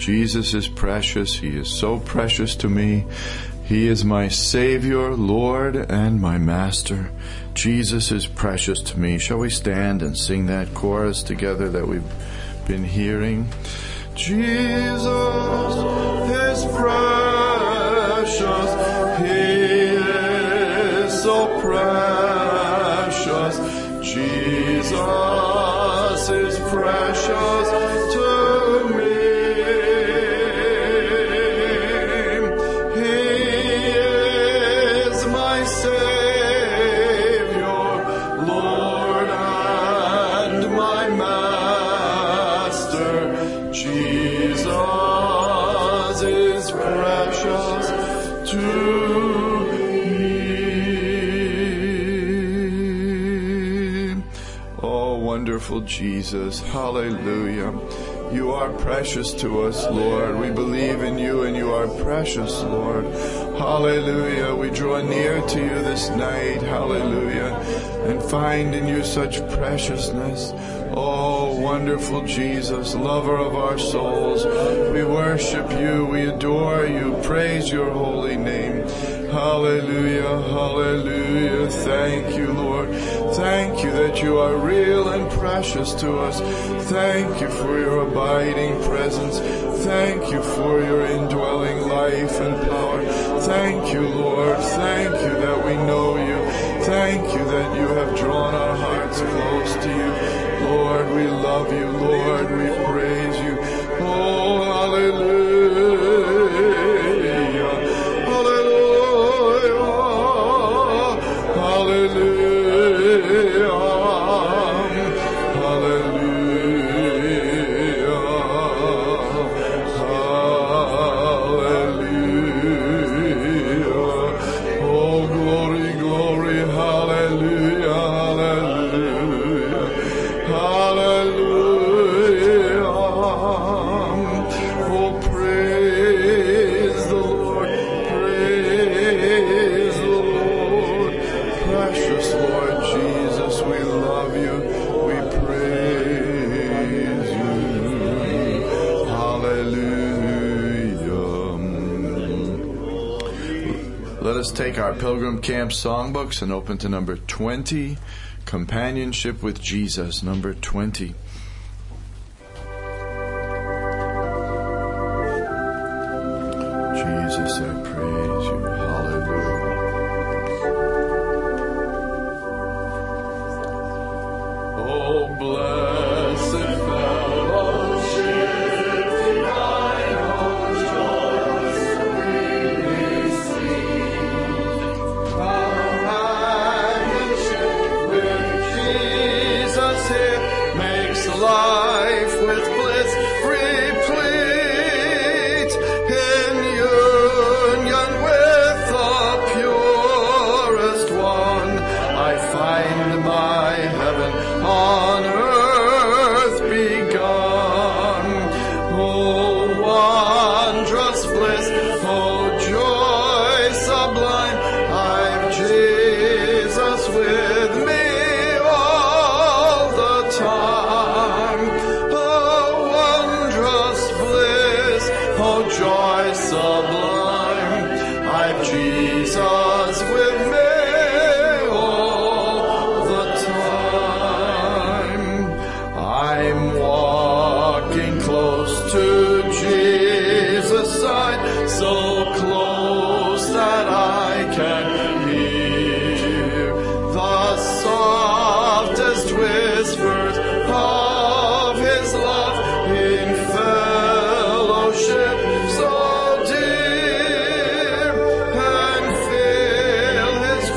Jesus is precious. He is so precious to me. He is my Savior, Lord, and my Master. Jesus is precious to me. Shall we stand and sing that chorus together that we've been hearing? Jesus is precious. He is so precious. Jesus is precious to me. He is my Savior, Lord, and my Master. Jesus is precious to me. Oh, wonderful Jesus. Hallelujah. You are precious to us, Lord. We believe in you and you are precious, Lord. Hallelujah. We draw near to you this night. Hallelujah. And find in you such preciousness. Oh, wonderful Jesus, lover of our souls. We worship you. We adore you. Praise your holy name. Hallelujah. Hallelujah. Thank you, Lord. Thank you that you are real and precious to us. Thank you for your abiding presence. Thank you for your indwelling life and power. Thank you, Lord. Thank you that we know you. Thank you that you have drawn our hearts close to you. Lord, we love you. Lord, we praise you. Oh, hallelujah. Hallelujah. Hallelujah. Take our Pilgrim Camp songbooks and open to number 20, Companionship with Jesus, number 20. Jesus, I praise you. Hallelujah. Oh, blessed fellowship. Life with bliss replete in union with the purest one. I find my heaven on earth begun. Oh, wondrous bliss, oh, joy sublime, I've Jesus with me all the time. Joy sublime, I've Jesus with me all the time. I'm walking close to Jesus' side, so close that I can hear the softest whispers of his love in fellowship. So dear, and fill his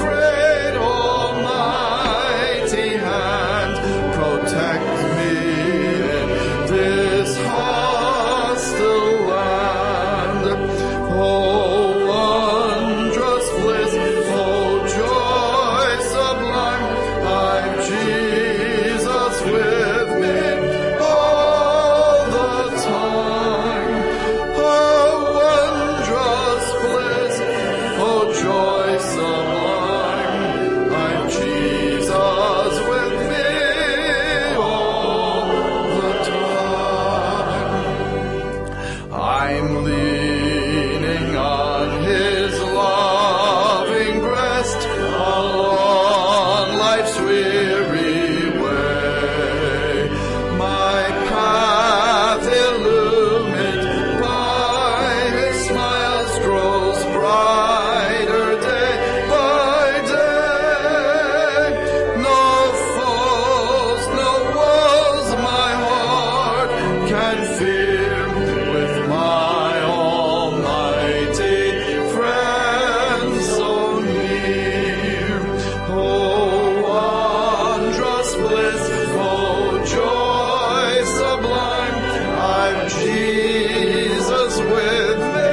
I'm leaning on his loving breast along life's weary way. My path illumined by his smiles grows brighter day by day. No foes, no woes my heart can fear. With my almighty friend so near. Oh, wondrous bliss, oh, joy sublime, I've Jesus with me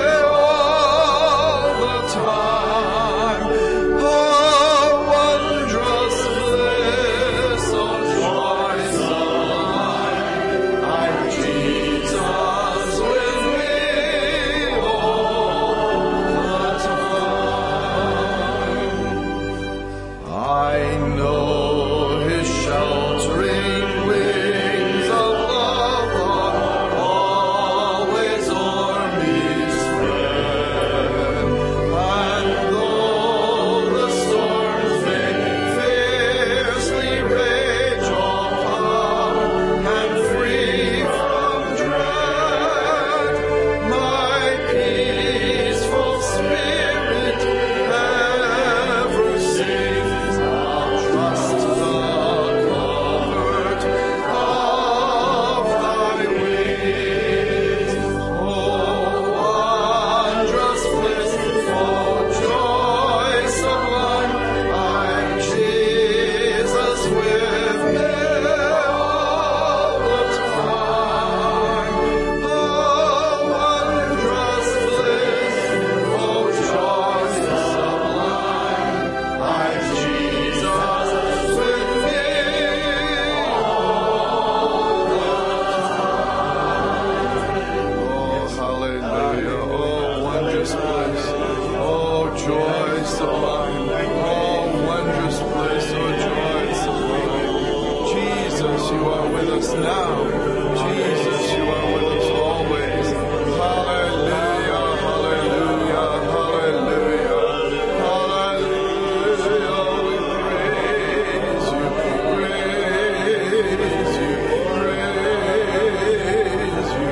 all the time. Oh, wondrous bliss, oh, joy sublime, I've Jesus with me all the time. I know his sheltering wings of love are always o'er me spread. And though the storms may fiercely rage, all calm and free from dread, my peaceful spirit ever sings. I'll trust the comfort of thy wings. Oh, wondrous bliss, oh, joy sublime, I'm Jesus with me all the time. Oh, wondrous bliss, oh, joy sublime, I'm Jesus with me all the time. Oh, hallelujah. Oh, wondrous bliss. Oh, joy sublime. Oh, wondrous bliss. Oh, joy sublime. Jesus, you are with us now. Jesus, you are with us always. Hallelujah, hallelujah, hallelujah, hallelujah. We praise you, praise you, praise you,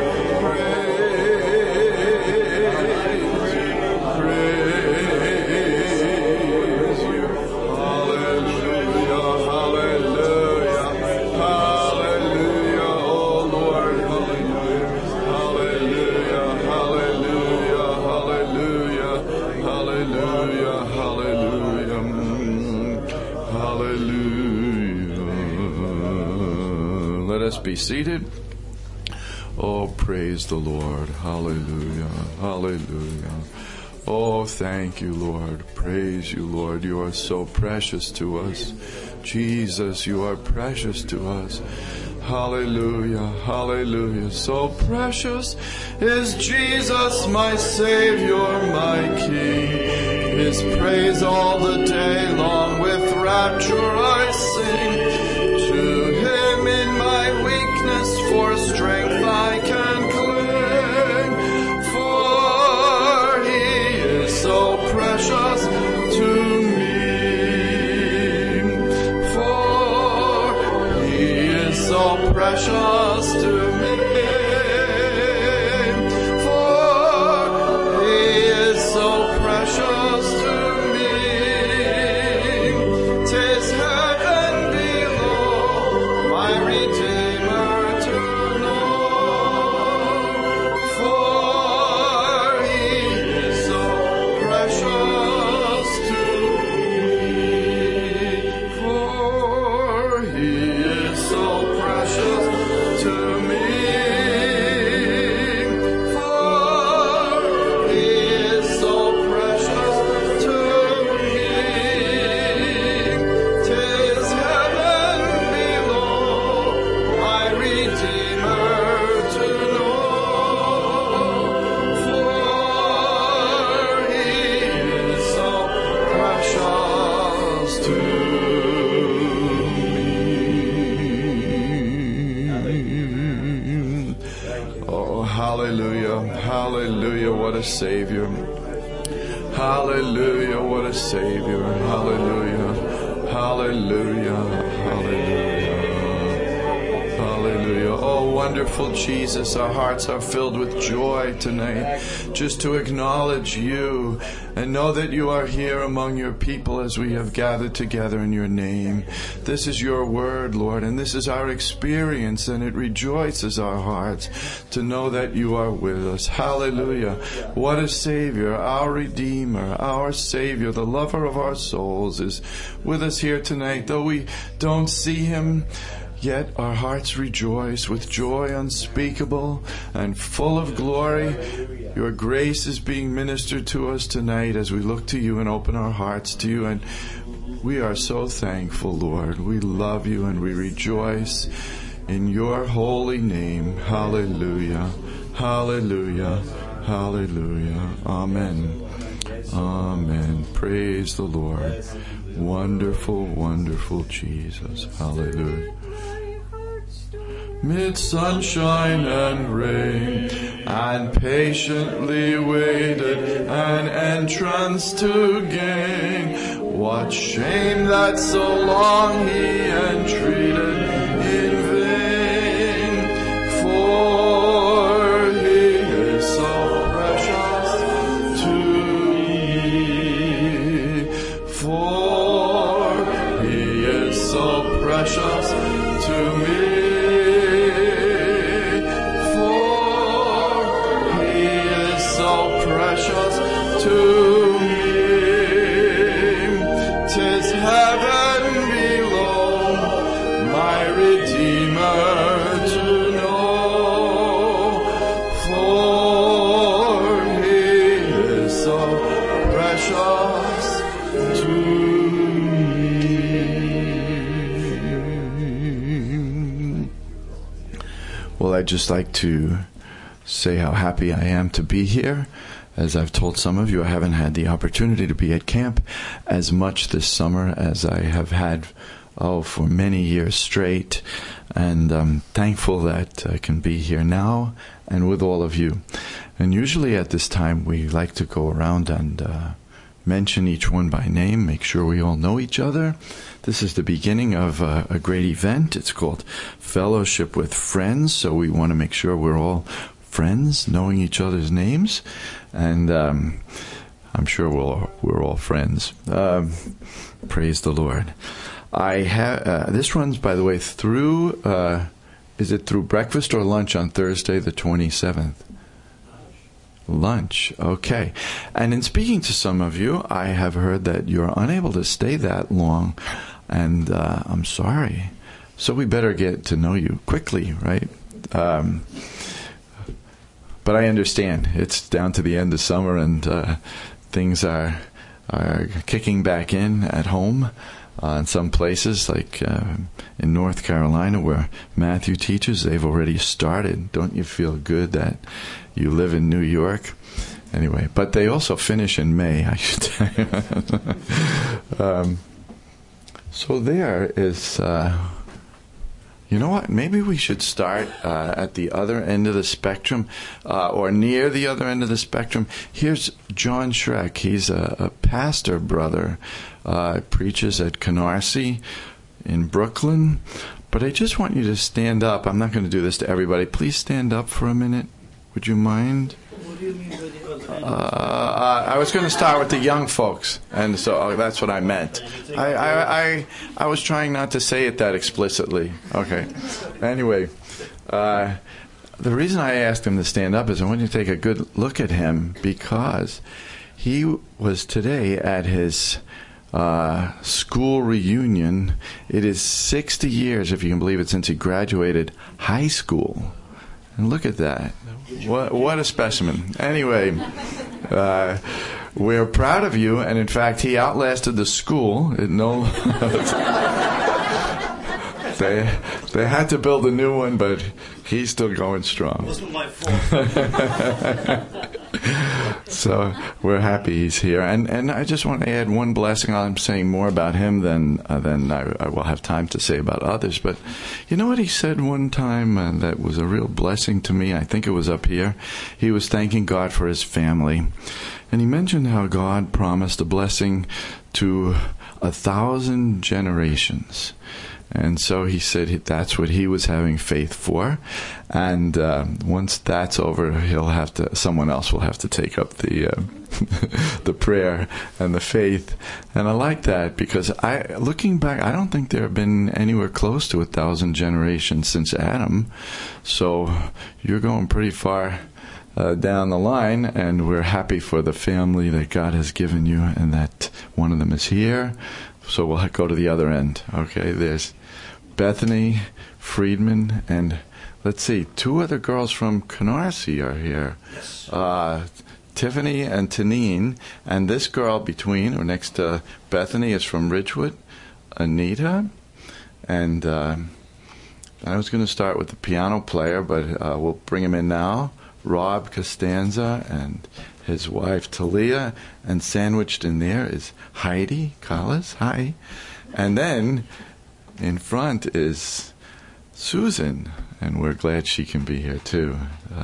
praise you. Hallelujah, hallelujah, hallelujah, oh Lord, hallelujah, hallelujah, hallelujah, hallelujah, hallelujah, hallelujah, hallelujah. Let us be seated. Oh, praise the Lord. Hallelujah. Hallelujah. Oh, thank you, Lord. Praise you, Lord. You are so precious to us. Jesus, you are precious to us. Hallelujah. Hallelujah. So precious is Jesus, my Savior, my King. His praise all the day long with rapture I sing. To him in my weakness for strength I can cling. For he is so precious to me. For he is so precious to me. For he is so precious to me. 'Tis heaven below, my Redeemer to know. For he is so precious to me. For he is so precious Hallelujah. Hallelujah. What a Savior. Hallelujah. What a Savior. Hallelujah. Hallelujah. Hallelujah. Hallelujah. Oh, wonderful Jesus, our hearts are filled with joy tonight just to acknowledge you and know that you are here among your people as we have gathered together in your name. This is your word, Lord, and this is our experience, and it rejoices our hearts to know that you are with us. Hallelujah. What a Savior, our Redeemer, our Savior, the lover of our souls is with us here tonight. Though we don't see him, yet our hearts rejoice with joy unspeakable and full of glory. Your grace is being ministered to us tonight as we look to you and open our hearts to you. And we are so thankful, Lord. We love you and we rejoice in your holy name. Hallelujah. Hallelujah. Hallelujah. Amen. Amen. Praise the Lord. Wonderful, wonderful Jesus. Hallelujah. Mid sunshine and rain, and patiently waited an entrance to gain. What shame that so long he entreated in vain, for he is so precious to me, for he is so precious to me. To me, 'tis heaven below, my Redeemer to know, for he is so precious to me. Well, I'd just like to say how happy I am to be here. As I've told some of you, I haven't had the opportunity to be at camp as much this summer as I have had, for many years straight. And I'm thankful that I can be here now and with all of you. And usually at this time, we like to go around and mention each one by name, make sure we all know each other. This is the beginning of a great event. It's called Fellowship with Friends, so we want to make sure we're all friends, knowing each other's names, and I'm sure we're all friends. Praise the Lord. I have this runs, by the way, through. Is it through breakfast or lunch on Thursday, the 27th? Lunch. Okay. And in speaking to some of you, I have heard that you're unable to stay that long, and I'm sorry. So we better get to know you quickly, right? But I understand. It's down to the end of summer, and things are kicking back in at home. In some places, like in North Carolina, where Matthew teaches, they've already started. Don't you feel good that you live in New York? Anyway, but they also finish in May, I should tell you. So there is... you know what? Maybe we should start at the other end of the spectrum, or near the other end of the spectrum. Here's John Schreck. He's a pastor brother, preaches at Canarsie in Brooklyn. But I just want you to stand up. I'm not going to do this to everybody. Please stand up for a minute. Would you mind? What do you mean by the other end? I was going to start with the young folks, and so that's what I meant. I was trying not to say it that explicitly. Okay. Anyway, the reason I asked him to stand up is I want you to take a good look at him, because he was today at his school reunion. It is 60 years, if you can believe it, since he graduated high school. And look at that. What a specimen. Anyway, we're proud of you, and in fact, he outlasted the school. They had to build a new one, but he's still going strong. It wasn't my fault. So we're happy he's here. And I just want to add one blessing. I'm saying more about him than I will have time to say about others. But you know what he said one time that was a real blessing to me? I think it was up here. He was thanking God for his family. And he mentioned how God promised a blessing to 1,000 generations. And so he said that's what he was having faith for. And once that's over, someone else will have to take up the the prayer and the faith. And I like that because looking back, I don't think there have been anywhere close to 1,000 generations since Adam. So you're going pretty far down the line, and we're happy for the family that God has given you, and that one of them is here. So we'll go to the other end. Okay, there's Bethany Friedman, and let's see, 2 other girls from Canarsie are here. Yes. Tiffany and Tanine, and this girl next to Bethany is from Ridgewood, Anita, and I was going to start with the piano player, but we'll bring him in now, Rob Costanza, and his wife Talia, and sandwiched in there is Heidi Collis. Hi. And then in front is Susan, and we're glad she can be here too.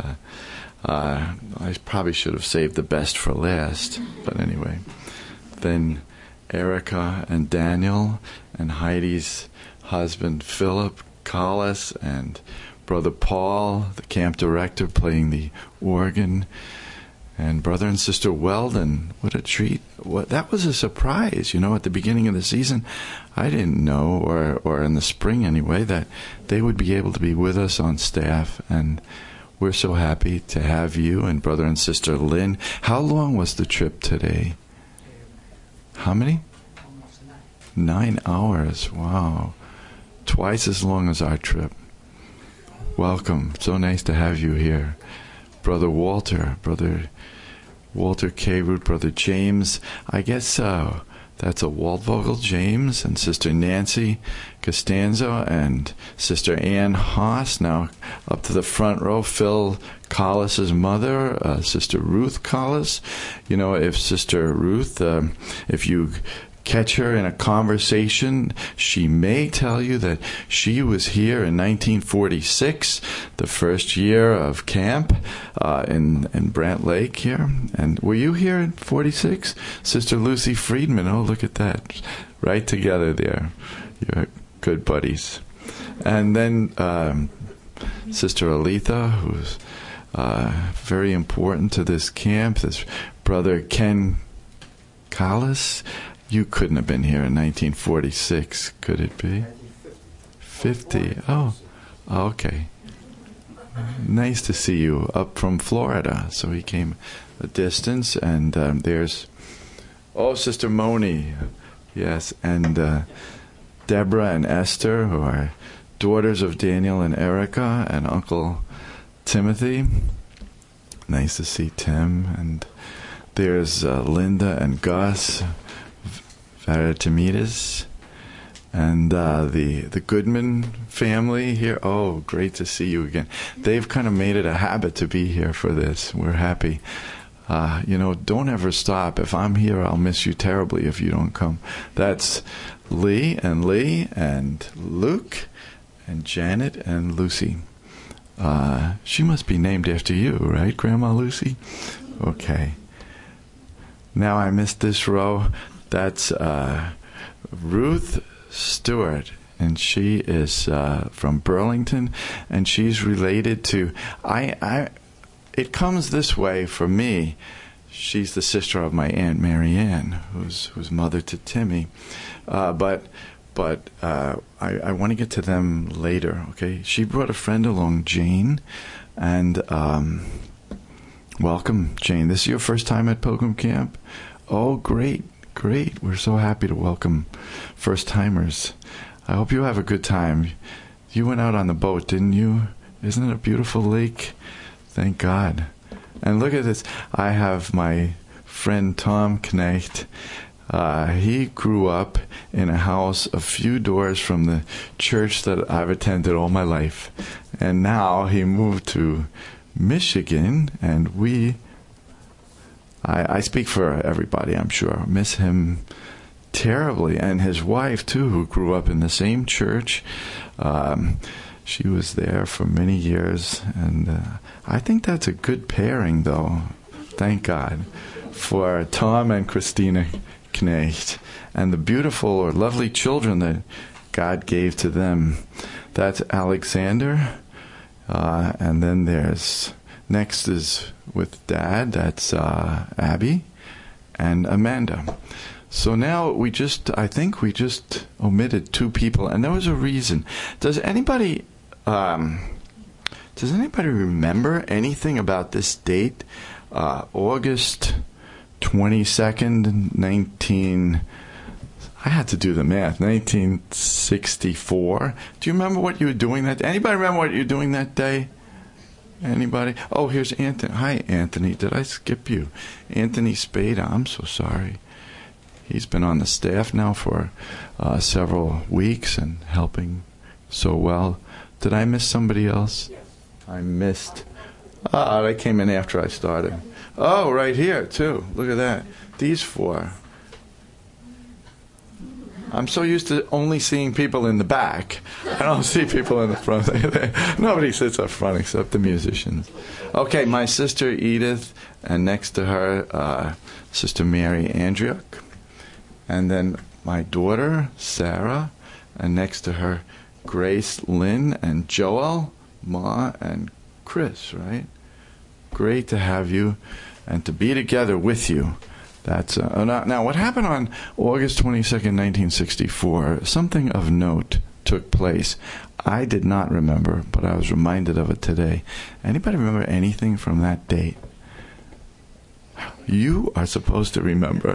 I probably should have saved the best for last, but anyway. Then Erica and Daniel, and Heidi's husband Philip Collis, and Brother Paul, the camp director, playing the organ, and Brother and Sister Weldon. What a treat. That was a surprise, at the beginning of the season. I didn't know, or in the spring anyway, that they would be able to be with us on staff, and we're so happy to have you and Brother and Sister Lynn. How long was the trip today? How many? 9 hours. Wow. Twice as long as our trip. Welcome. So nice to have you here. Brother Walter K. Root, Brother James. I guess that's a Waldvogel James, and Sister Nancy Costanzo, and Sister Ann Haas. Now up to the front row, Phil Collis's mother, Sister Ruth Collis. If Sister Ruth, if you catch her in a conversation, she may tell you that she was here in 1946, the first year of camp in Brant Lake here. And were you here in 46? Sister Lucy Friedman. Oh, look at that. Right together there. You're good buddies. And then Sister Aletha, who's very important to this camp. This Brother Ken Collis. You couldn't have been here in 1946, could it be? 50. Oh, okay. Nice to see you up from Florida. So he came a distance, and there's, Sister Moni. Yes, and Deborah and Esther, who are daughters of Daniel and Erica, and Uncle Timothy. Nice to see Tim. And there's Linda and Gus Varatamides, and the Goodman family here. Oh, great to see you again. They've kind of made it a habit to be here for this. We're happy. Don't ever stop. If I'm here, I'll miss you terribly if you don't come. That's Lee and Luke and Janet and Lucy. She must be named after you, right, Grandma Lucy? Okay. Now I missed this row. That's Ruth Stewart, and she is from Burlington, and she's related to it comes this way for me. She's the sister of my Aunt Mary Ann, who's mother to Timmy, but I want to get to them later. Okay, she brought a friend along, Jane, and welcome, Jane. This is your first time at Pilgrim Camp? Oh, great. We're so happy to welcome first-timers. I hope you have a good time. You went out on the boat, didn't you? Isn't it a beautiful lake? Thank God. And look at this. I have my friend Tom Knecht. He grew up in a house a few doors from the church that I've attended all my life. And now he moved to Michigan, and we I speak for everybody, I'm sure. Miss him terribly. And his wife, too, who grew up in the same church. She was there for many years. And I think that's a good pairing, though. Thank God for Tom and Christina Knecht and the beautiful or lovely children that God gave to them. That's Alexander. And then next is with Dad. That's Abby and Amanda. So now I think we just omitted 2 people, and there was a reason. Does anybody remember anything about this date? August 22nd, I had to do the math, 1964. Do you remember what you were doing that day? Anybody remember what you were doing that day? Anybody? Oh, here's Anthony. Hi, Anthony. Did I skip you? Anthony Spada. I'm so sorry. He's been on the staff now for several weeks and helping so well. Did I miss somebody else? Yes. I missed. They came in after I started. Oh, right here, too. Look at that. These 4. I'm so used to only seeing people in the back. I don't see people in the front. Nobody sits up front except the musicians. Okay, my sister Edith, and next to her, Sister Mary Andriuk. And then my daughter, Sarah, and next to her, Grace Lynn and Joel, Ma, and Chris, right? Great to have you and to be together with you. That's now what happened on August 22nd, 1964? Something of note took place. I did not remember, but I was reminded of it today. Anybody remember anything from that date? You are supposed to remember.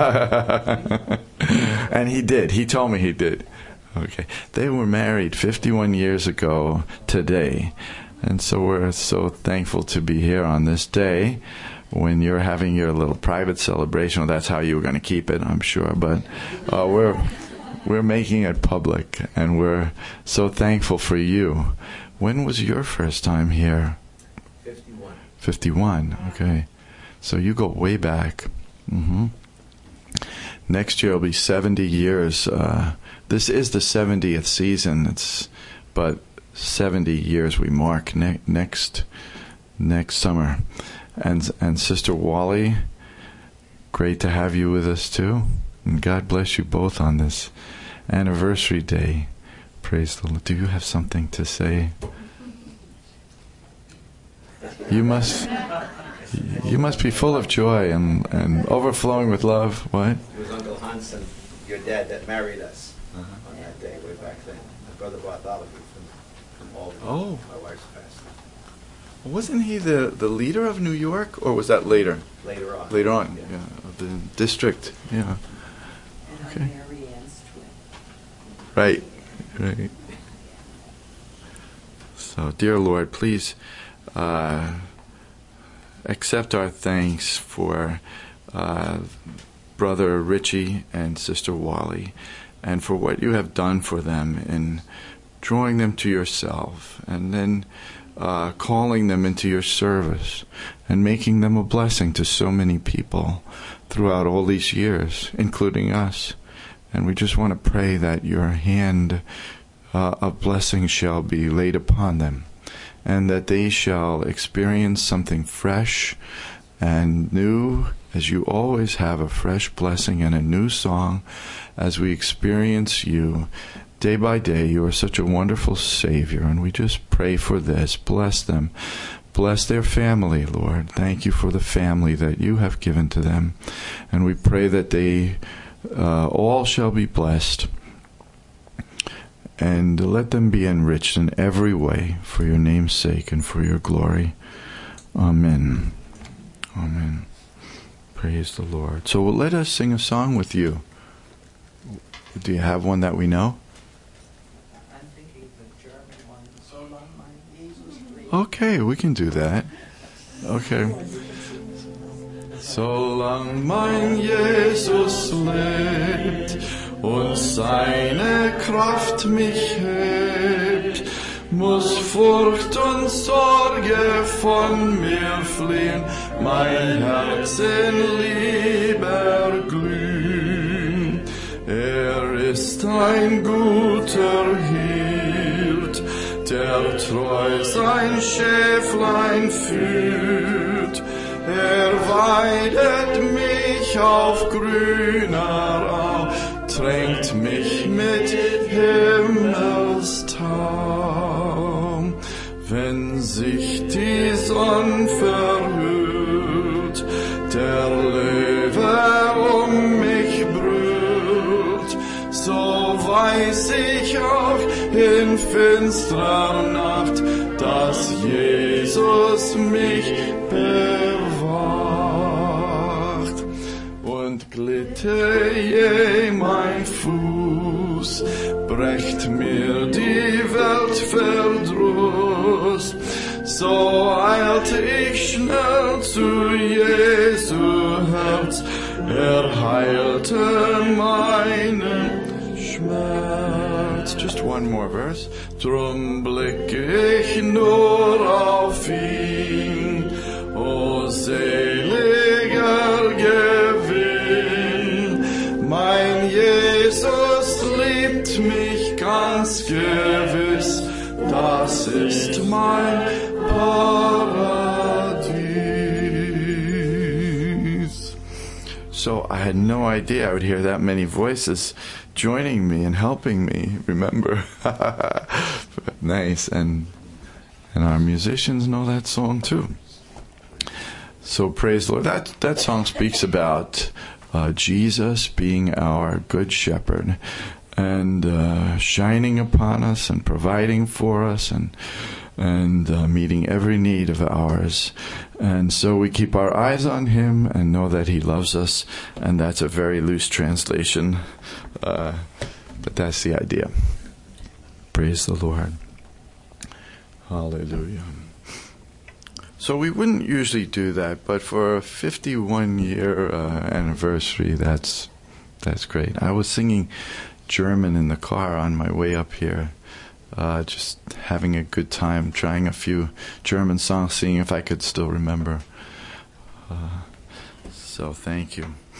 And he did. He told me he did. Okay. They were married 51 years ago today. And so we're so thankful to be here on this day when you're having your little private celebration. Well, that's how you were going to keep it, I'm sure. But we're making it public, and we're so thankful for you. When was your first time here? 51. 51, okay. So you go way back. Mm-hmm. Next year will be 70 years. This is the 70th season. But 70 years we mark next summer. And Sister Wally, great to have you with us too. And God bless you both on this anniversary day. Praise the Lord. Do you have something to say? You must be full of joy and overflowing with love. What? It was Uncle Hansen, your dad, that married us on that day way back then. My brother Bartholomew from Albany. Oh. My wife's pastor. Wasn't he the leader of New York, or was that later? Later on. Later on, yeah, of the district, yeah. And Okay. Mary Ann's twin. Right. So, dear Lord, please accept our thanks for Brother Richie and Sister Wally, and for what you have done for them in drawing them to yourself, and then calling them into your service, and making them a blessing to so many people throughout all these years, including us. And we just want to pray that your hand of blessing shall be laid upon them, and that they shall experience something fresh and new, as you always have a fresh blessing and a new song as we experience you day by day. You are such a wonderful Savior, and we just pray for this. Bless them. Bless their family, Lord. Thank you for the family that you have given to them. And we pray that they all shall be blessed, and let them be enriched in every way for your name's sake and for your glory. Amen. Amen. Praise the Lord. So let us sing a song with you. Do you have one that we know? I'm thinking the German one, So Long Mein Jesus Lebt. Okay, we can do that. Okay. Solang mein Jesus lebt und seine Kraft mich hebt, muss Furcht und Sorge von mir fliehen, mein Herz in Liebe glühen. Er ist ein guter Hirt, der treu sein Schäflein führt. Er weidet mich auf grüner Au, tränkt mich mit Himmelstau. Wenn sich die Sonne verhüllt, der Löwe um mich brüllt, so weiß ich auch in finsterer Nacht, dass Jesus mich bewacht. Und glitte je mein Fuß, brächt mir die Welt Verdruss, so eilte ich schnell zu Jesu Herz, heilte meinen Schmerz. Just one more verse. Drum blicke ich nur auf ihn, o seliger Gewinn. Mein Jesus liebt mich ganz gewiss, das ist mein Paradies. So I had no idea I would hear that many voices joining me and helping me remember. Nice. And our musicians know that song too. So praise the Lord. That song speaks about Jesus being our good shepherd and shining upon us and providing for us and meeting every need of ours. And so we keep our eyes on him and know that he loves us. And that's a very loose translation, but that's the idea. Praise the Lord. Hallelujah. So we wouldn't usually do that, but for a 51-year anniversary, that's great. I was singing German in the car on my way up here, just having a good time, trying a few German songs, seeing if I could still remember. So thank you.